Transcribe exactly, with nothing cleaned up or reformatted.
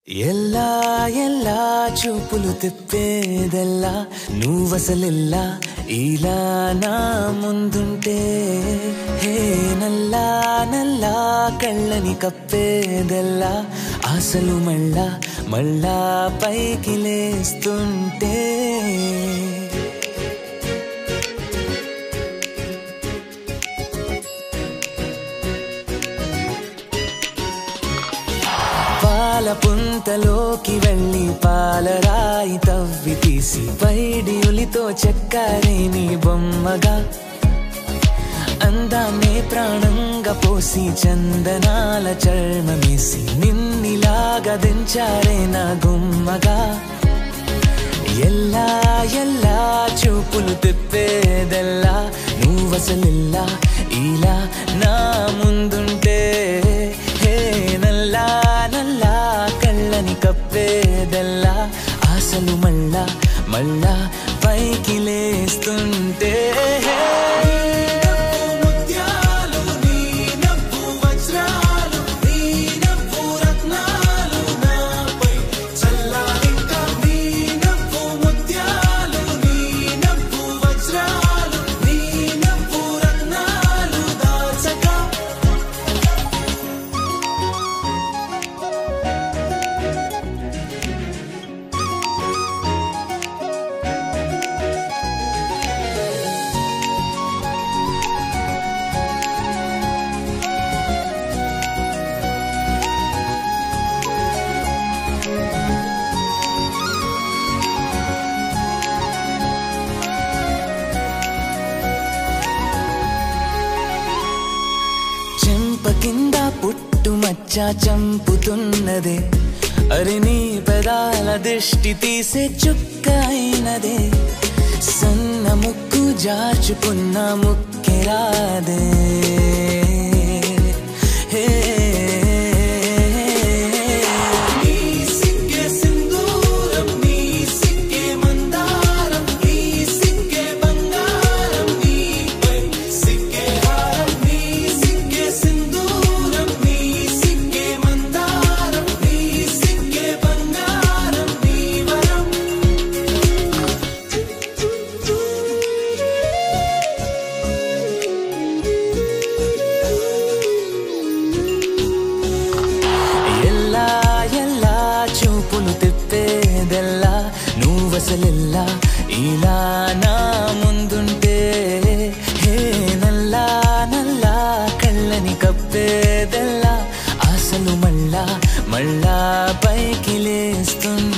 ఎల్లా ఎల్లా చూపులు తిప్పేదెల్లా నువ్వసలెల్లా ఇలా నా ముందుంటే హే నల్లా నల్లా కళ్ళని కప్పేదెల్లా ఆశలు మళ్ళా మళ్ళా పైకి లేస్తుంటే పాల పుంతలోకి వెళ్ళి పాలరాయి తవ్వి తీసి పైడియులితో చెక్కారే నీ బొమ్మగా అందాన్నే ప్రాణంగా పోసి చందనాల చర్మమేసి నిన్నిలాగా దించారే నా గుమ్మగా ఎల్లా ఎల్లా చూపులు తిప్పేదెల్లా నువ్వసలెల్లా ఇలా నా ముందుంటే హే నల్లా నల్లా కళ్ళని కప్పేదెల్లా ఆశలు మళ్ళా మళ్ళా పైకి లేస్తుంటే కింద పుట్టు మచ్చ చంపుతున్నదే అరి నీ పెదాల దృష్టి తీసే చుక్క అయినదే సన్న ముక్కు జాచుకున్న ముక్కెరాదే హే నువ్వసలెల్లా ఇలా నా ముందుంటే హే నల్లా నల్లా కళ్ళని కప్పేదెల్లా ఆశలు మళ్ళా మళ్ళా పైకి లేస్తుంది.